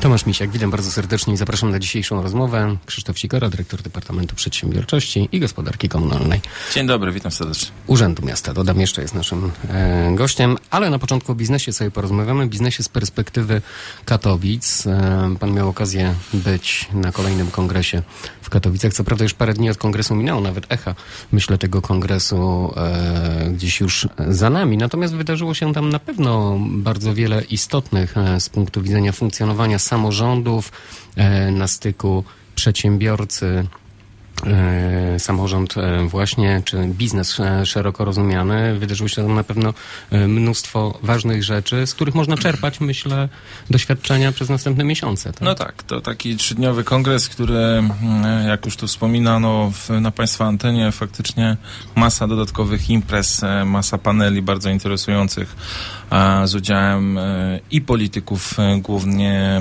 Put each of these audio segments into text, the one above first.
Tomasz Misiak, witam bardzo serdecznie i zapraszam na dzisiejszą rozmowę. Krzysztof Sikora, dyrektor Departamentu Przedsiębiorczości i Gospodarki Komunalnej. Dzień dobry, witam serdecznie. Urzędu Miasta, dodam jeszcze, jest naszym gościem, ale na początku o biznesie sobie porozmawiamy. Biznesie z perspektywy Katowic. Pan miał okazję być na kolejnym kongresie w Katowicach. Co prawda już parę dni od kongresu minęło, nawet echa, myślę, tego kongresu gdzieś już za nami. Natomiast wydarzyło się tam na pewno bardzo wiele istotnych z punktu widzenia funkcjonowania samorządów, na styku przedsiębiorcy, samorząd właśnie, czy biznes szeroko rozumiany. Wydarzyło się tam na pewno mnóstwo ważnych rzeczy, z których można czerpać, myślę, doświadczenia przez następne miesiące. Tak? No tak, to taki 3-dniowy kongres, który, jak już tu wspominano na Państwa antenie, faktycznie masa dodatkowych imprez, masa paneli bardzo interesujących z udziałem i polityków głównie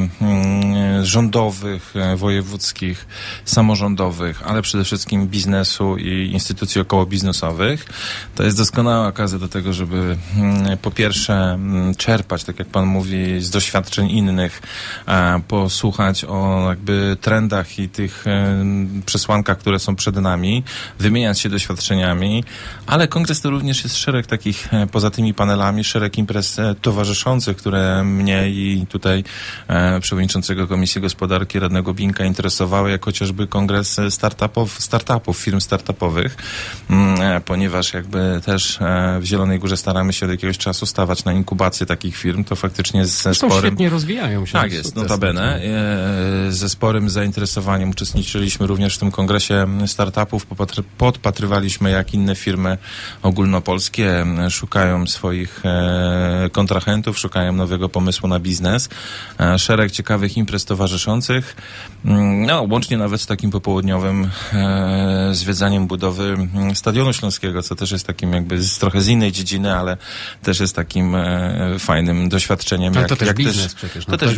rządowych, wojewódzkich, samorządowych, ale przede wszystkim biznesu i instytucji okołobiznesowych. To jest doskonała okazja do tego, żeby po pierwsze czerpać, tak jak Pan mówi, z doświadczeń innych, posłuchać o jakby trendach i tych przesłankach, które są przed nami, wymieniać się doświadczeniami, ale kongres to również jest szereg takich, poza tymi panelami, szereg imprez towarzyszących, które mnie i tutaj przewodniczącego Komisji Gospodarki, radnego Binka interesowały, jak chociażby kongres startupów, firm startupowych, ponieważ jakby też w Zielonej Górze staramy się od jakiegoś czasu stawać na inkubację takich firm, to faktycznie ze sporym... świetnie rozwijają się. Tak jest, notabene. Ze sporym zainteresowaniem uczestniczyliśmy również w tym kongresie startupów, podpatrywaliśmy, jak inne firmy ogólnopolskie szukają swoich kontrahentów, szukają nowego pomysłu na biznes. Szereg ciekawych imprez towarzyszących, łącznie nawet z takim popołudniowym zwiedzaniem budowy Stadionu Śląskiego, co też jest takim jakby trochę z innej dziedziny, ale też jest takim fajnym doświadczeniem. To też biznes przecież. To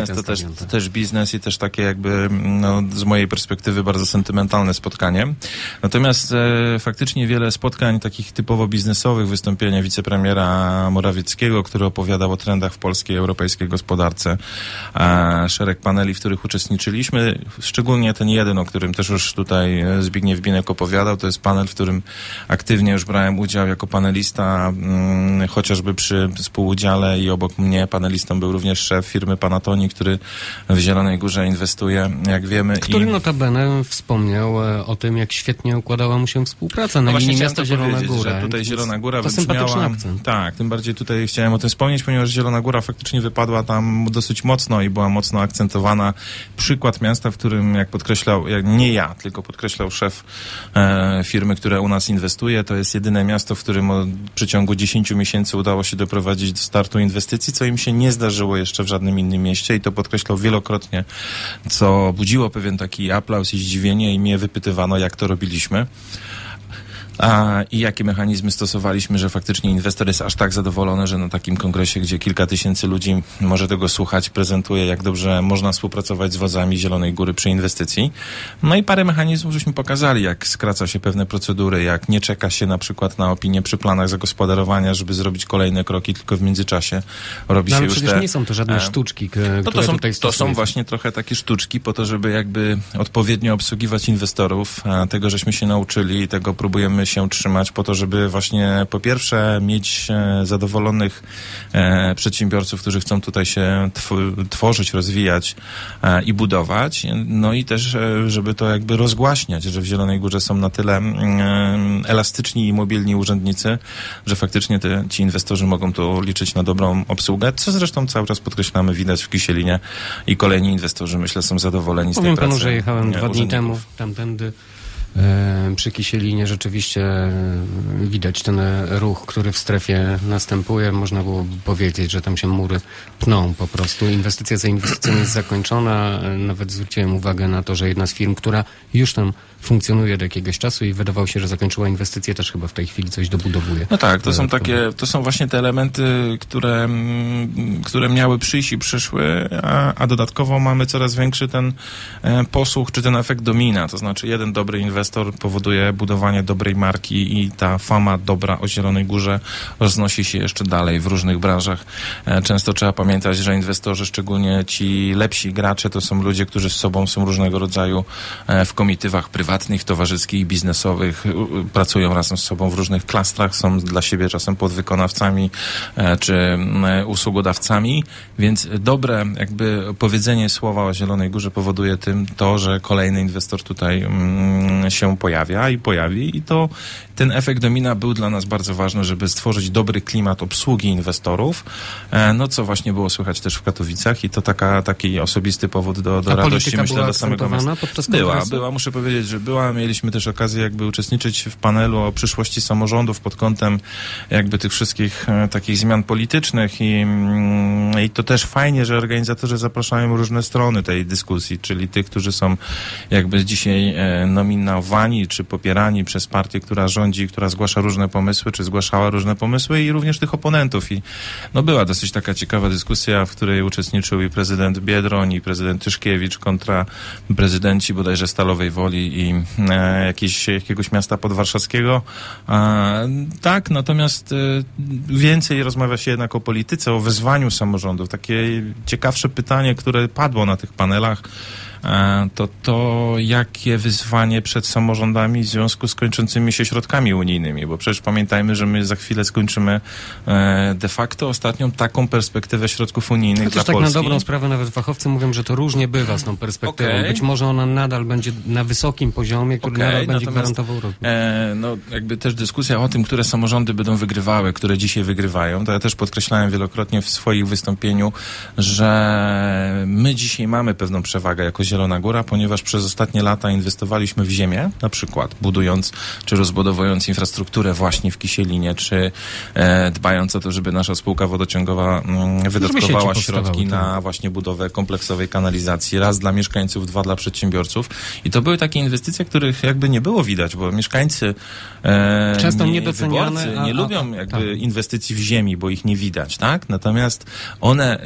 też biznes i też takie jakby z mojej perspektywy bardzo sentymentalne spotkanie. Natomiast faktycznie wiele spotkań takich typowo biznesowych, wystąpienia wicepremiera Morawieckiego, który opowiadał o trendach w polskiej i europejskiej gospodarce. Szereg paneli, w których uczestniczyliśmy, szczególnie ten jeden, o którym też już tutaj Zbigniew Binek opowiadał, to jest panel, w którym aktywnie już brałem udział jako panelista, chociażby przy współudziale i obok mnie panelistą był również szef firmy Panatoni, który w Zielonej Górze inwestuje, jak wiemy. Który notabene wspomniał o tym, jak świetnie układała mu się współpraca na linii miasta Zielona Góra. Że tutaj Zielona Góra to sympatyczny akcent. Tak, tym bardziej tutaj chciałem o tym wspomnieć, ponieważ Zielona Góra faktycznie wypadła tam dosyć mocno i była mocno akcentowana. Przykład miasta, w którym, jak podkreślał, nie ja, tylko podkreślał szef firmy, która u nas inwestuje, to jest jedyne miasto, w którym w przeciągu 10 miesięcy udało się doprowadzić do startu inwestycji, co im się nie zdarzyło jeszcze w żadnym innym mieście i to podkreślał wielokrotnie, co budziło pewien taki aplauz i zdziwienie i mnie wypytywano, jak to robiliśmy. I jakie mechanizmy stosowaliśmy, że faktycznie inwestor jest aż tak zadowolony, że na takim kongresie, gdzie kilka tysięcy ludzi może tego słuchać, prezentuje, jak dobrze można współpracować z wodzami Zielonej Góry przy inwestycji. No i parę mechanizmów żeśmy pokazali, jak skraca się pewne procedury, jak nie czeka się na przykład na opinię przy planach zagospodarowania, żeby zrobić kolejne kroki, tylko w międzyczasie robi się ale już przecież nie są to żadne sztuczki, które tutaj to są właśnie trochę takie sztuczki po to, żeby jakby odpowiednio obsługiwać inwestorów. Tego żeśmy się nauczyli i tego próbujemy się trzymać po to, żeby właśnie po pierwsze mieć zadowolonych przedsiębiorców, którzy chcą tutaj się tworzyć, rozwijać i budować, no i też, żeby to jakby rozgłaśniać, że w Zielonej Górze są na tyle elastyczni i mobilni urzędnicy, że faktycznie ci inwestorzy mogą tu liczyć na dobrą obsługę, co zresztą cały czas podkreślamy, widać w Kisielinie i kolejni inwestorzy, myślę, są zadowoleni z tej pracy. Powiem panu, że jechałem 2 dni temu tamtędy przy Kisielinie. Rzeczywiście widać ten ruch, który w strefie następuje. Można byłoby powiedzieć, że tam się mury pną po prostu. Inwestycja za inwestycją jest zakończona. Nawet zwróciłem uwagę na to, że jedna z firm, która już tam funkcjonuje od jakiegoś czasu i wydawało się, że zakończyła inwestycję, też chyba w tej chwili coś dobudowuje. No tak, to są właśnie te elementy, które miały przyjść i przyszły, a dodatkowo mamy coraz większy ten posłuch, czy ten efekt domina, to znaczy jeden dobry inwestor inwestor powoduje budowanie dobrej marki i ta fama dobra o Zielonej Górze roznosi się jeszcze dalej w różnych branżach. Często trzeba pamiętać, że inwestorzy, szczególnie ci lepsi gracze, to są ludzie, którzy z sobą są różnego rodzaju w komitywach prywatnych, towarzyskich, biznesowych, pracują razem z sobą w różnych klastrach, są dla siebie czasem podwykonawcami czy usługodawcami, więc dobre jakby powiedzenie słowa o Zielonej Górze powoduje to, że kolejny inwestor tutaj się pojawi i to ten efekt domina był dla nas bardzo ważny, żeby stworzyć dobry klimat obsługi inwestorów, no co właśnie było słychać też w Katowicach i to taki osobisty powód do radości, myślę, dla samego miasta. Była, muszę powiedzieć, że była. Mieliśmy też okazję jakby uczestniczyć w panelu o przyszłości samorządów pod kątem jakby tych wszystkich takich zmian politycznych i to też fajnie, że organizatorzy zapraszają różne strony tej dyskusji, czyli tych, którzy są jakby dzisiaj nominowani czy popierani przez partię, która rządzi, która zgłasza różne pomysły, czy zgłaszała różne pomysły i również tych oponentów. I no była dosyć taka ciekawa dyskusja, w której uczestniczył i prezydent Biedroń, i prezydent Tyszkiewicz kontra prezydenci bodajże Stalowej Woli i jakiegoś miasta podwarszawskiego. Tak, natomiast więcej rozmawia się jednak o polityce, o wyzwaniu samorządów. Takie ciekawsze pytanie, które padło na tych panelach, to jakie wyzwanie przed samorządami w związku z kończącymi się środkami unijnymi, bo przecież pamiętajmy, że my za chwilę skończymy de facto ostatnią taką perspektywę środków unijnych dla tak Polski. Na dobrą sprawę nawet fachowcy mówią, że to różnie bywa z tą perspektywą. Okay. Być może ona nadal będzie na wysokim poziomie, który nadal będzie gwarantował rozwój. No jakby też dyskusja o tym, które samorządy będą wygrywały, które dzisiaj wygrywają, to ja też podkreślałem wielokrotnie w swoich wystąpieniu, że my dzisiaj mamy pewną przewagę jako Zielona Góra, ponieważ przez ostatnie lata inwestowaliśmy w ziemię, na przykład budując czy rozbudowując infrastrukturę właśnie w Kisielinie, czy dbając o to, żeby nasza spółka wodociągowa wydatkowała środki na właśnie budowę kompleksowej kanalizacji, raz dla mieszkańców, dwa dla przedsiębiorców. I to były takie inwestycje, których jakby nie było widać, bo mieszkańcy często niedoceniane, wyborcy nie lubią jakby inwestycji w ziemi, bo ich nie widać, tak? Natomiast one,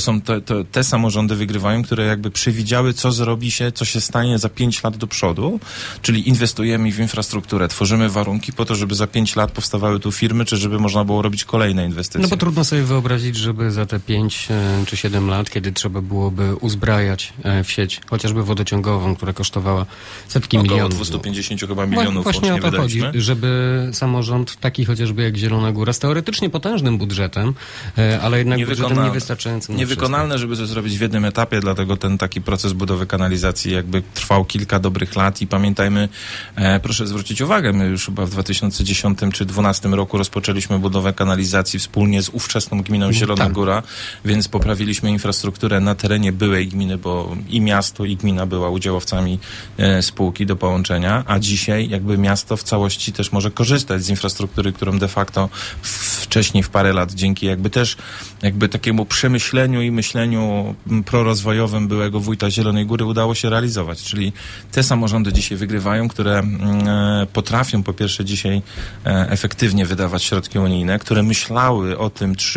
te samorządy wygrywają, które jakby przewidziały, co zrobi się, co się stanie za 5 lat do przodu, czyli inwestujemy w infrastrukturę, tworzymy warunki po to, żeby za 5 lat powstawały tu firmy, czy żeby można było robić kolejne inwestycje. No bo trudno sobie wyobrazić, żeby za te 5 czy 7 lat, kiedy trzeba byłoby uzbrajać w sieć, chociażby wodociągową, która kosztowała setki milionów. Około 250 chyba milionów właśnie o to chodzi, żeby samorząd taki chociażby jak Zielona Góra z teoretycznie potężnym budżetem, ale jednak budżetem niewystarczającym. Niewykonalne, żeby to zrobić w jednym etapie, dlatego ten taki proces budowy kanalizacji jakby trwał kilka dobrych lat i pamiętajmy, proszę zwrócić uwagę, my już chyba w 2010 czy 2012 roku rozpoczęliśmy budowę kanalizacji wspólnie z ówczesną gminą Zielona Góra, więc poprawiliśmy infrastrukturę na terenie byłej gminy, bo i miasto, i gmina była udziałowcami spółki do połączenia, a dzisiaj jakby miasto w całości też może korzystać z infrastruktury, którą de facto wcześniej w parę lat dzięki jakby też takiemu przemyśleniu i myśleniu prorozwojowym byłego wójta Zielonej Góry udało się realizować, czyli te samorządy dzisiaj wygrywają, które potrafią po pierwsze dzisiaj efektywnie wydawać środki unijne, które myślały o tym 3+,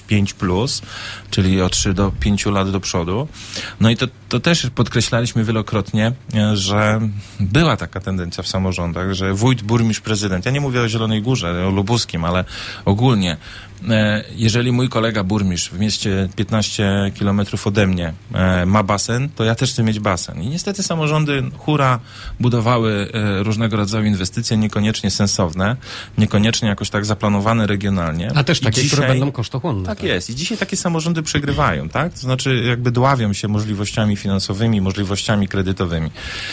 5+, czyli o 3 do 5 lat do przodu. No i to też podkreślaliśmy wielokrotnie, że była taka tendencja w samorządach, że wójt, burmistrz, prezydent, ja nie mówię o Zielonej Górze, o Lubuskim, ale ogólnie, jeżeli mój kolega burmistrz w mieście 15 kilometrów ode mnie ma basen, to ja też chcę mieć basen. I niestety samorządy budowały różnego rodzaju inwestycje, niekoniecznie sensowne, niekoniecznie jakoś tak zaplanowane regionalnie. A też takie, które będą kosztochłonne. Tak jest. I dzisiaj takie samorządy przegrywają, tak? To znaczy jakby dławią się możliwościami finansowymi, możliwościami kredytowymi.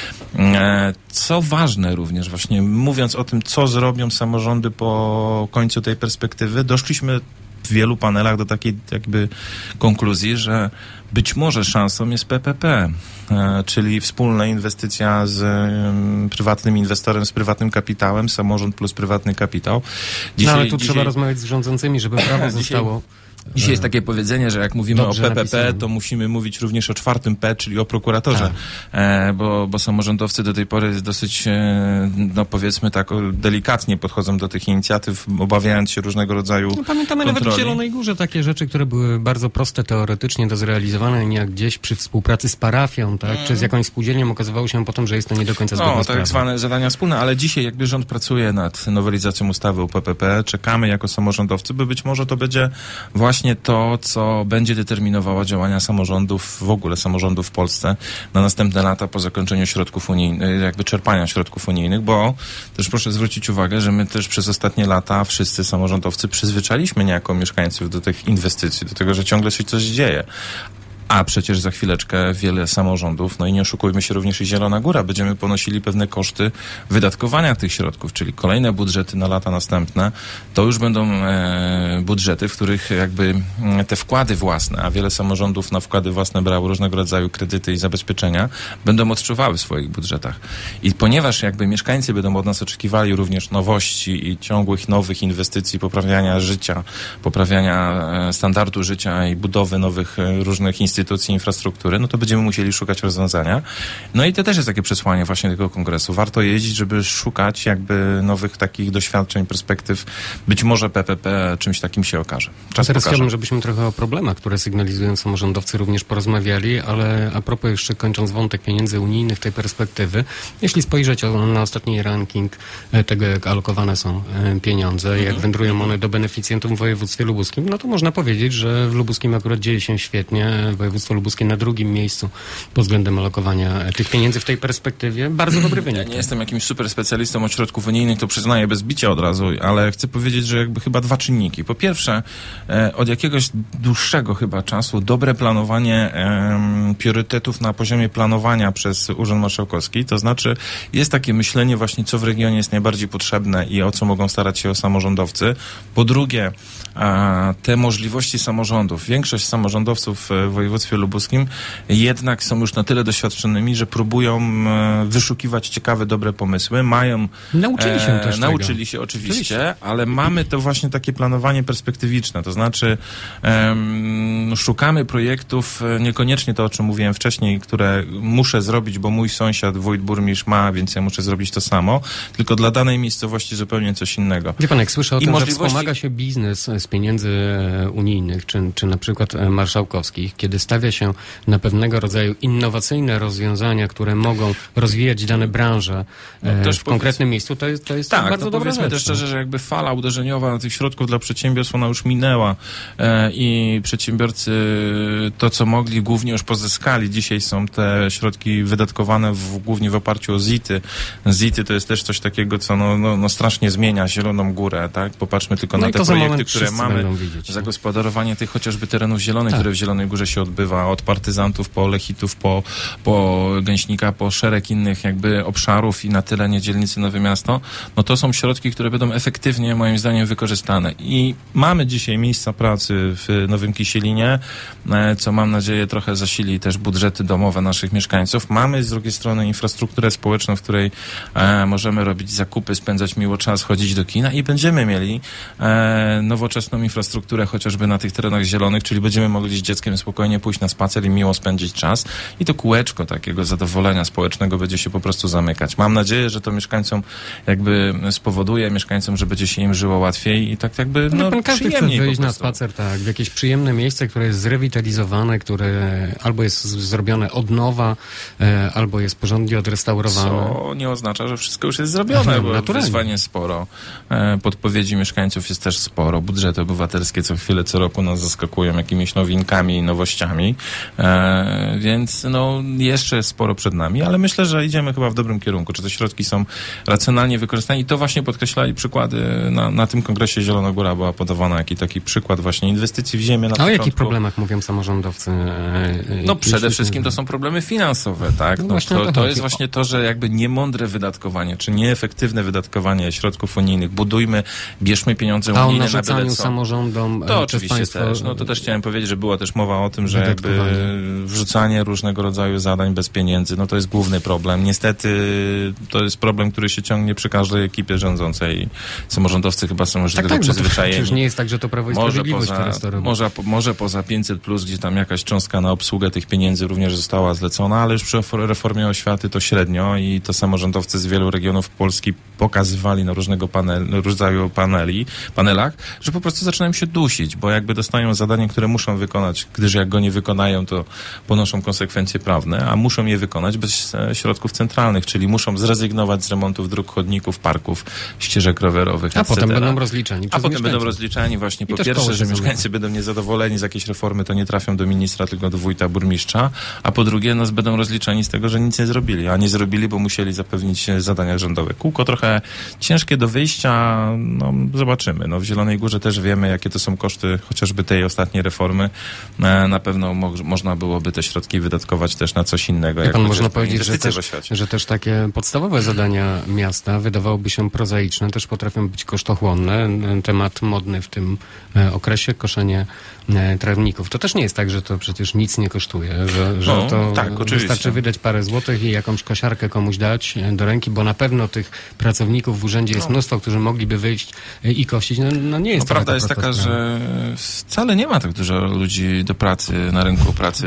Co ważne również, właśnie mówiąc o tym, co zrobią samorządy po końcu tej perspektywy, doszliśmy w wielu panelach do takiej jakby konkluzji, że być może szansą jest PPP, czyli wspólna inwestycja z prywatnym inwestorem, z prywatnym kapitałem, samorząd plus prywatny kapitał. Ale tu trzeba rozmawiać z rządzącymi, żeby prawo zostało Dzisiaj jest takie powiedzenie, że jak mówimy o PPP, napisane. to musimy mówić również o 4. P, czyli o prokuratorze, bo samorządowcy do tej pory dosyć, no powiedzmy tak delikatnie podchodzą do tych inicjatyw, obawiając się różnego rodzaju Pamiętamy kontroli. nawet w Zielonej Górze takie rzeczy, które były bardzo proste teoretycznie do zrealizowania, jak gdzieś przy współpracy z parafią, tak, czy z jakąś spółdzielnią okazywało się potem, że jest to nie do końca zgodne z prawem. Tak zwane zadania wspólne, ale dzisiaj jakby rząd pracuje nad nowelizacją ustawy o PPP, czekamy jako samorządowcy, by być może to będzie właśnie to, co będzie determinowało działania samorządów, w ogóle samorządów w Polsce na następne lata po zakończeniu środków unijnych, jakby czerpania środków unijnych, bo też proszę zwrócić uwagę, że my też przez ostatnie lata wszyscy samorządowcy przyzwyczaliśmy niejako mieszkańców do tych inwestycji, do tego, że ciągle się coś dzieje. A przecież za chwileczkę wiele samorządów, no i nie oszukujmy się, również i Zielona Góra, będziemy ponosili pewne koszty wydatkowania tych środków, czyli kolejne budżety na lata następne, to już będą budżety, w których jakby te wkłady własne, a wiele samorządów na wkłady własne brało różnego rodzaju kredyty i zabezpieczenia, będą odczuwały w swoich budżetach. I ponieważ jakby mieszkańcy będą od nas oczekiwali również nowości i ciągłych nowych inwestycji, poprawiania życia, poprawiania standardu życia i budowy nowych różnych instytucji, infrastruktury, no to będziemy musieli szukać rozwiązania. No i to też jest takie przesłanie właśnie tego kongresu. Warto jeździć, żeby szukać jakby nowych takich doświadczeń, perspektyw. Być może PPP czymś takim się okaże. Czas Teraz pokaże. chciałbym, żebyśmy trochę o problemach, które sygnalizują samorządowcy, również porozmawiali, ale a propos jeszcze kończąc wątek pieniędzy unijnych, tej perspektywy, jeśli spojrzeć na ostatni ranking tego, jak alokowane są pieniądze, jak wędrują one do beneficjentów w województwie lubuskim, no to można powiedzieć, że w lubuskim akurat dzieje się świetnie. Województwo lubuskie na drugim miejscu pod względem alokowania tych pieniędzy w tej perspektywie. Bardzo dobry wynik. Ja nie jestem jakimś super specjalistą od środków unijnych, to przyznaję bez bicia od razu, ale chcę powiedzieć, że jakby chyba 2 czynniki. Po pierwsze, od jakiegoś dłuższego chyba czasu dobre planowanie priorytetów na poziomie planowania przez Urząd Marszałkowski, to znaczy jest takie myślenie właśnie, co w regionie jest najbardziej potrzebne i o co mogą starać się samorządowcy. Po drugie, te możliwości samorządów. Większość samorządowców w województwie lubuskim jednak są już na tyle doświadczonymi, że próbują wyszukiwać ciekawe, dobre pomysły. Nauczyli się też Nauczyli się oczywiście, ale mamy to właśnie takie planowanie perspektywiczne. To znaczy szukamy projektów, niekoniecznie to, o czym mówiłem wcześniej, które muszę zrobić, bo mój sąsiad, wójt, burmistrz ma, więc ja muszę zrobić to samo, tylko dla danej miejscowości zupełnie coś innego. Wie pan, jak słyszę o tym, że wspomaga się biznes z pieniędzy unijnych, czy na przykład marszałkowskich, kiedy stawia się na pewnego rodzaju innowacyjne rozwiązania, które mogą rozwijać dane branże w konkretnym miejscu, to jest tak, bardzo dobra powiedzmy rzecz. też szczerze, że jakby fala uderzeniowa tych środków dla przedsiębiorstw, ona już minęła i przedsiębiorcy to, co mogli, głównie już pozyskali. Dzisiaj są te środki wydatkowane głównie w oparciu o ZIT-y. ZIT-y to jest też coś takiego, co no strasznie zmienia Zieloną Górę, tak? Popatrzmy tylko na te projekty, które mamy. Zagospodarowanie tych chociażby terenów zielonych, które w Zielonej Górze się odbywa, od partyzantów po Lechitów, po Gęśnika, po szereg innych jakby obszarów i na tyle dzielnicy Nowe Miasto, no to są środki, które będą efektywnie moim zdaniem wykorzystane. I mamy dzisiaj miejsca pracy w Nowym Kisielinie, co mam nadzieję trochę zasili też budżety domowe naszych mieszkańców. Mamy z drugiej strony infrastrukturę społeczną, w której możemy robić zakupy, spędzać miło czas, chodzić do kina i będziemy mieli nowoczesną infrastrukturę chociażby na tych terenach zielonych, czyli będziemy mogli z dzieckiem spokojnie pójść na spacer i miło spędzić czas i to kółeczko takiego zadowolenia społecznego będzie się po prostu zamykać. Mam nadzieję, że to mieszkańcom jakby spowoduje, że będzie się im żyło łatwiej i tak jakby każdy chce wyjść na spacer, tak, w jakieś przyjemne miejsce, które jest zrewitalizowane, które albo jest zrobione od nowa, albo jest porządnie odrestaurowane. Co nie oznacza, że wszystko już jest zrobione, bo wyzwań jest sporo. Podpowiedzi mieszkańców jest też sporo. Budżety obywatelskie co chwilę, co roku nas zaskakują jakimiś nowinkami i nowościami. Więc jeszcze jest sporo przed nami, ale myślę, że idziemy chyba w dobrym kierunku. Czy te środki są racjonalnie wykorzystane i to właśnie podkreślali przykłady na tym kongresie. Zielona Góra była podawana jako taki przykład właśnie inwestycji w ziemię. A o jakich problemach mówią samorządowcy? Przede wszystkim to są problemy finansowe, tak? To jest właśnie to, że jakby niemądre wydatkowanie, czy nieefektywne wydatkowanie środków unijnych. Bierzmy pieniądze unijne na byle co. samorządom to oczywiście też. To też chciałem powiedzieć, że była też mowa o tym, że wrzucanie różnego rodzaju zadań bez pieniędzy, no to jest główny problem. Niestety to jest problem, który się ciągnie przy każdej ekipie rządzącej i samorządowcy chyba są już do tego przyzwyczajeni. Przecież nie jest tak, że to Prawo i Sprawiedliwość teraz to robi. Może poza 500+, gdzie tam jakaś cząstka na obsługę tych pieniędzy również została zlecona, ale już przy reformie oświaty to średnio i to samorządowcy z wielu regionów Polski pokazywali na różnego rodzaju panelach, że po prostu zaczynają się dusić, bo jakby dostają zadanie, które muszą wykonać, gdyż jak go nie wykonają, to ponoszą konsekwencje prawne, a muszą je wykonać bez środków centralnych, czyli muszą zrezygnować z remontów dróg, chodników, parków, ścieżek rowerowych, etc. Potem będą rozliczani A potem będą rozliczani właśnie po pierwsze, że mieszkańcy będą niezadowoleni z jakiejś reformy, to nie trafią do ministra, tylko do wójta, burmistrza, a po drugie będą rozliczani z tego, że nic nie zrobili, a nie zrobili, bo musieli zapewnić zadania rządowe. Kółko trochę ciężkie do wyjścia, no zobaczymy. No, w Zielonej Górze też wiemy, jakie to są koszty chociażby tej ostatniej reformy. Na pewno można byłoby te środki wydatkować też na coś innego. Jak można powiedzieć, że też takie podstawowe zadania miasta wydawałoby się prozaiczne, też potrafią być kosztochłonne. Temat modny w tym okresie, koszenie trawników. To też nie jest tak, że to przecież nic nie kosztuje, że to wystarczy wydać parę złotych i jakąś kosiarkę komuś dać do ręki, bo na pewno tych pracowników w urzędzie jest mnóstwo, którzy mogliby wyjść i kościć. No nie jest to prawda jest taka, że wcale nie ma tak dużo ludzi do pracy, na rynku pracy,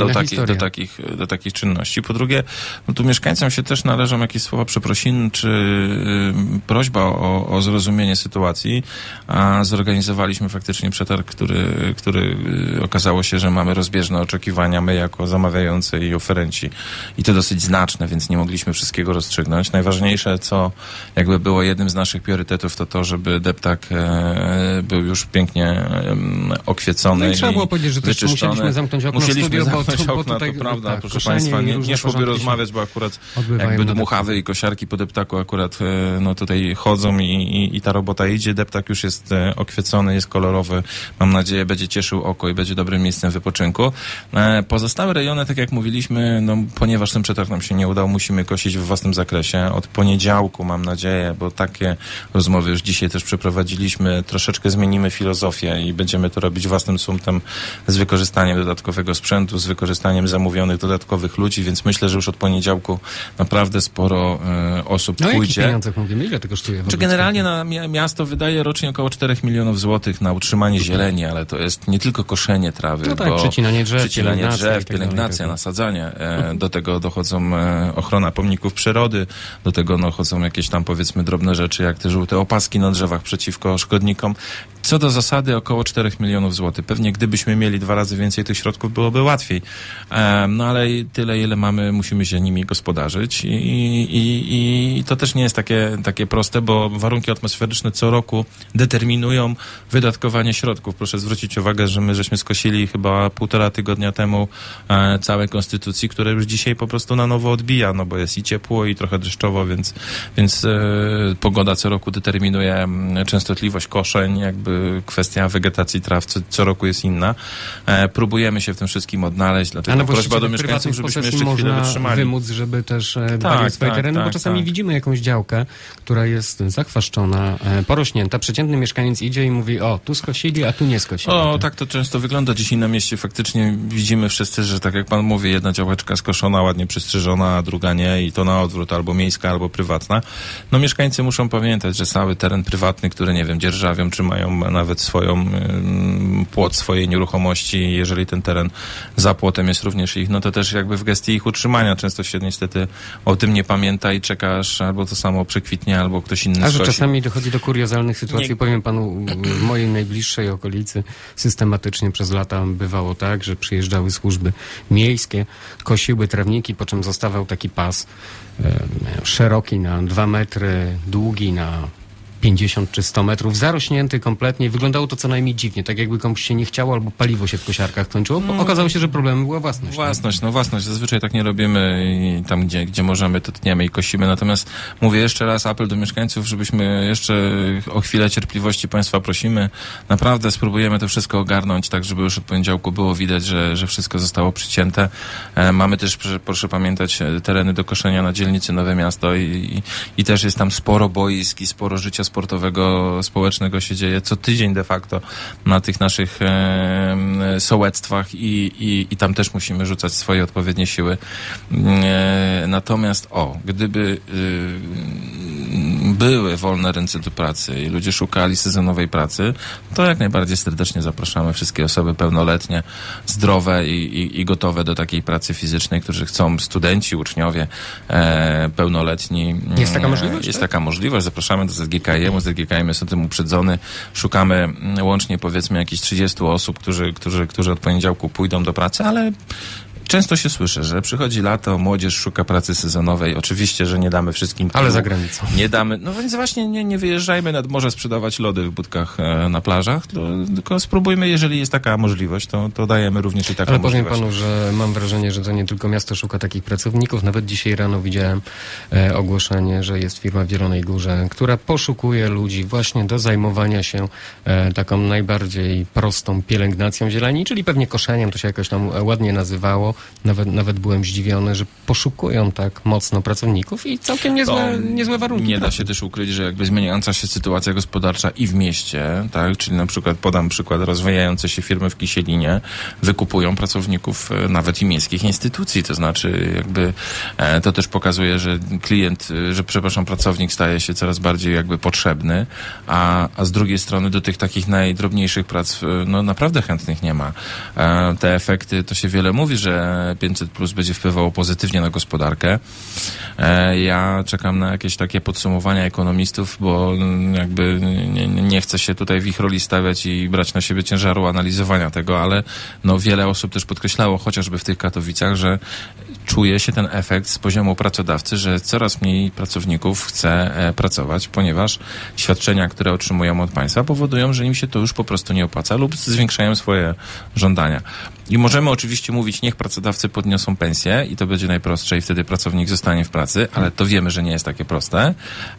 do takich czynności. Po drugie, no tu mieszkańcom się też należą jakieś słowa przeprosin, czy prośba o zrozumienie sytuacji, a zorganizowaliśmy faktycznie przetarg, który okazało się, że mamy rozbieżne oczekiwania, my jako zamawiający i oferenci, i to dosyć znaczne, więc nie mogliśmy wszystkiego rozstrzygnąć. Najważniejsze, co jakby było jednym z naszych priorytetów, to, żeby deptak był już pięknie okwiecony. No i trzeba było powiedzieć, że też musieliśmy zamknąć okno w studio, bo tutaj, to prawda, tak, proszę Państwa, nie szłoby rozmawiać, bo akurat jakby dmuchawy i kosiarki po deptaku akurat tutaj chodzą i ta robota idzie. Deptak już jest okwiecony, jest kolorowy. Mam nadzieję, będzie cieszył oko i będzie dobrym miejscem wypoczynku. Pozostałe rejony, tak jak mówiliśmy, ponieważ ten przetarg nam się nie udał, musimy kosić w własnym zakresie. Od poniedziałku, mam nadzieję, bo takie rozmowy już dzisiaj też przeprowadziliśmy, troszeczkę zmienimy filozofię i będziemy to robić własnym sumptem z wykorzystaniem dodatkowego sprzętu, z wykorzystaniem zamówionych dodatkowych ludzi, więc myślę, że już od poniedziałku naprawdę sporo osób pójdzie. O jakich pieniądzach mówimy? Ile to kosztuje? Czy generalnie miasto wydaje rocznie około 4 milionów złotych na utrzymanie zieleni, ale to jest nie tylko koszenie trawy, bo przecinanie drzew, pielęgnacja, nasadzanie. Do tego dochodzą ochrona pomników przyrody, do tego dochodzą jakieś tam powiedzmy drobne rzeczy, jak te żółte opaski na drzewach przeciwko szkodnikom. Co do zasady około 4 milionów złotych. Pewnie gdybyśmy mieli 2 razy więcej tych środków, byłoby łatwiej. No ale tyle, ile mamy, musimy się nimi gospodarzyć i to też nie jest takie proste, bo warunki atmosferyczne co roku determinują wydatkowanie środków. Proszę zwrócić uwagę, że my żeśmy skosili chyba 1,5 tygodnia temu całe konstytucji, które już dzisiaj po prostu na nowo odbija, no bo jest i ciepło, i trochę deszczowo, więc pogoda co roku determinuje częstotliwość koszeń, jakby kwestia wegetacji traw co roku jest inna. Próbujemy się w tym wszystkim odnaleźć, dlatego prośba do mieszkańców, żebyśmy jeszcze chwilę wytrzymali. Wymóc, żeby też dbali o swoje tereny, bo czasami widzimy jakąś działkę, która jest zachwaszczona, porośnięta. Przeciętny mieszkaniec idzie i mówi, tu skosili, a tu nie skosili. Tak to często wygląda dzisiaj na mieście. Faktycznie widzimy wszyscy, że tak jak pan mówi, jedna działeczka skoszona, ładnie przystrzyżona, a druga nie i to na odwrót, albo miejska, albo prywatna. No mieszkańcy muszą pamiętać, że cały teren prywatny, który, nie wiem, dzierżawią, czy mają nawet płot swojej nieruchomości, jeżeli ten teren za płotem jest również ich, no to też jakby w gestii ich utrzymania często się niestety o tym nie pamięta i czekasz, albo to samo przekwitnie, albo ktoś inny skosi. A że czasami dochodzi do kuriozalnych sytuacji. Powiem panu, w mojej najbliższej okolicy systematycznie przez lata bywało tak, że przyjeżdżały służby miejskie, kosiły trawniki, po czym zostawał taki pas szeroki na 2 metry, długi na 50 czy 100 metrów, zarośnięty kompletnie. Wyglądało to co najmniej dziwnie, tak jakby komuś się nie chciało, albo paliwo się w kosiarkach kończyło. Okazało się, że problemem była własność. Własność. Zazwyczaj tak nie robimy i tam, gdzie możemy, to tniemy i kosimy. Natomiast mówię jeszcze raz, apel do mieszkańców, żebyśmy jeszcze o chwilę cierpliwości Państwa prosimy. Naprawdę spróbujemy to wszystko ogarnąć, tak żeby już od poniedziałku było widać, że wszystko zostało przycięte. Mamy też, proszę pamiętać, tereny do koszenia na dzielnicy Nowe Miasto i też jest tam sporo boisk i sporo życia sportowego, społecznego się dzieje co tydzień de facto na tych naszych sołectwach i tam też musimy rzucać swoje odpowiednie siły. Natomiast gdyby były wolne ręce do pracy i ludzie szukali sezonowej pracy, to jak najbardziej serdecznie zapraszamy wszystkie osoby pełnoletnie, zdrowe i gotowe do takiej pracy fizycznej, którzy chcą, studenci, uczniowie pełnoletni. Jest taka możliwość? Jest taka możliwość. Zapraszamy do ZGKiM-u. ZGKiM jest o tym uprzedzony. Szukamy łącznie powiedzmy jakichś 30 osób, którzy od poniedziałku pójdą do pracy, ale często się słyszy, że przychodzi lato, młodzież szuka pracy sezonowej. Oczywiście, że nie damy wszystkim. Ale za granicą. Nie damy. No więc właśnie nie wyjeżdżajmy nad morze sprzedawać lody w budkach na plażach, tylko spróbujmy, jeżeli jest taka możliwość, to dajemy również i taką możliwość. Ale powiem panu, że mam wrażenie, że to nie tylko miasto szuka takich pracowników. Nawet dzisiaj rano widziałem ogłoszenie, że jest firma w Zielonej Górze, która poszukuje ludzi właśnie do zajmowania się taką najbardziej prostą pielęgnacją zieleni, czyli pewnie koszeniem, to się jakoś tam ładnie nazywało. Nawet byłem zdziwiony, że poszukują tak mocno pracowników i całkiem niezłe warunki. Nie da się też ukryć, że jakby zmieniająca się sytuacja gospodarcza i w mieście, tak, czyli na przykład podam przykład, rozwijające się firmy w Kisielinie wykupują pracowników nawet i miejskich instytucji, to znaczy jakby to też pokazuje, że pracownik staje się coraz bardziej jakby potrzebny, a z drugiej strony do tych takich najdrobniejszych prac naprawdę chętnych nie ma. Te efekty, to się wiele mówi, że 500+ będzie wpływało pozytywnie na gospodarkę. Ja czekam na jakieś takie podsumowania ekonomistów, bo jakby nie chcę się tutaj w ich roli stawiać i brać na siebie ciężaru analizowania tego, ale wiele osób też podkreślało, chociażby w tych Katowicach, że czuje się ten efekt z poziomu pracodawcy, że coraz mniej pracowników chce pracować, ponieważ świadczenia, które otrzymują od państwa, powodują, że im się to już po prostu nie opłaca lub zwiększają swoje żądania. I możemy oczywiście mówić, niech pracodawcy podniosą pensję i to będzie najprostsze i wtedy pracownik zostanie w pracy, ale to wiemy, że nie jest takie proste.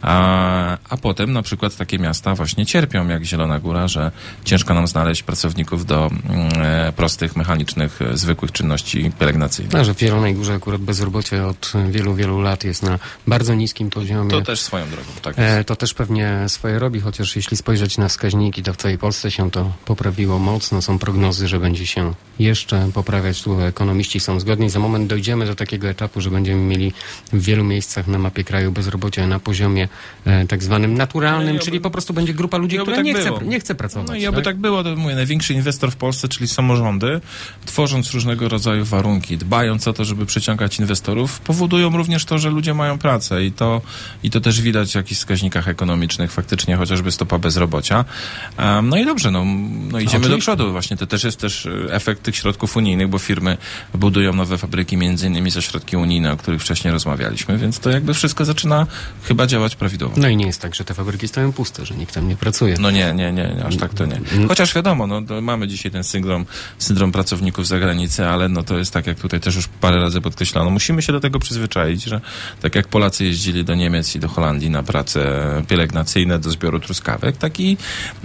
A potem na przykład takie miasta właśnie cierpią, jak Zielona Góra, że ciężko nam znaleźć pracowników do prostych, mechanicznych, zwykłych czynności pielęgnacyjnych. Że w Zielonej Górze akurat bezrobocie od wielu, wielu lat jest na bardzo niskim poziomie. To też swoją drogą, tak jest. To też pewnie swoje robi, chociaż jeśli spojrzeć na wskaźniki, to w całej Polsce się to poprawiło mocno. Są prognozy, że będzie się jeszcze poprawiać. Tu ekonomiści są zgodni. Za moment dojdziemy do takiego etapu, że będziemy mieli w wielu miejscach na mapie kraju bezrobocie na poziomie tak zwanym naturalnym, czyli po prostu będzie grupa ludzi, która nie chce pracować. No i oby tak było, to mówię, największy inwestor w Polsce, czyli samorządy, tworząc różnego rodzaju warunki, dbając o to, żeby przyciągać inwestorów, powodują również to, że ludzie mają pracę i to też widać w jakichś wskaźnikach ekonomicznych, faktycznie chociażby stopa bezrobocia. No i dobrze, idziemy do przodu. Właśnie to też jest efekt tych środków unijnych, bo firmy budują nowe fabryki, między innymi za środki unijne, o których wcześniej rozmawialiśmy, więc to jakby wszystko zaczyna chyba działać prawidłowo. No i nie jest tak, że te fabryki stoją puste, że nikt tam nie pracuje. No nie, aż tak to nie. Chociaż wiadomo, mamy dzisiaj ten syndrom pracowników z zagranicy, ale to jest tak, jak tutaj też już parę razy podkreślano. Musimy się do tego przyzwyczaić, że tak jak Polacy jeździli do Niemiec i do Holandii na prace pielęgnacyjne, do zbioru truskawek, tak i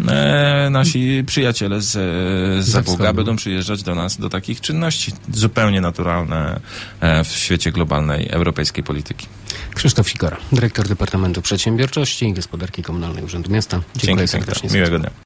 nasi przyjaciele z Zabuga będą przyjeżdżać do nas do takich czynności zupełnie naturalne w świecie globalnej europejskiej polityki. Krzysztof Sikora, dyrektor Departamentu Przedsiębiorczości i Gospodarki Komunalnej Urzędu Miasta. Dziękuję serdecznie. Miłego dnia.